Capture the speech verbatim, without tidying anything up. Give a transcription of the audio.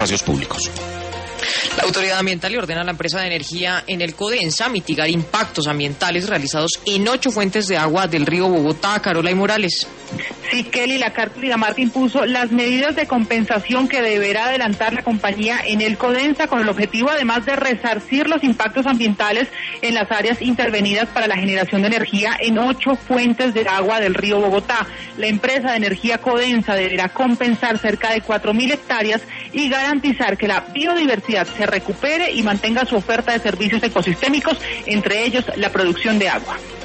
espacios públicos. La autoridad ambiental le ordena a la empresa de energía en el Codensa mitigar impactos ambientales realizados en ocho fuentes de agua del río Bogotá. Carola y Morales. Sí, Kelly, la Carta Dinamarca impuso las medidas de compensación que deberá adelantar la compañía en el Codensa con el objetivo además de resarcir los impactos ambientales en las áreas intervenidas para la generación de energía en ocho fuentes de agua del río Bogotá. La empresa de energía Codensa deberá compensar cerca de cuatro mil hectáreas y garantizar que la biodiversidad se recupere y mantenga su oferta de servicios ecosistémicos, entre ellos la producción de agua.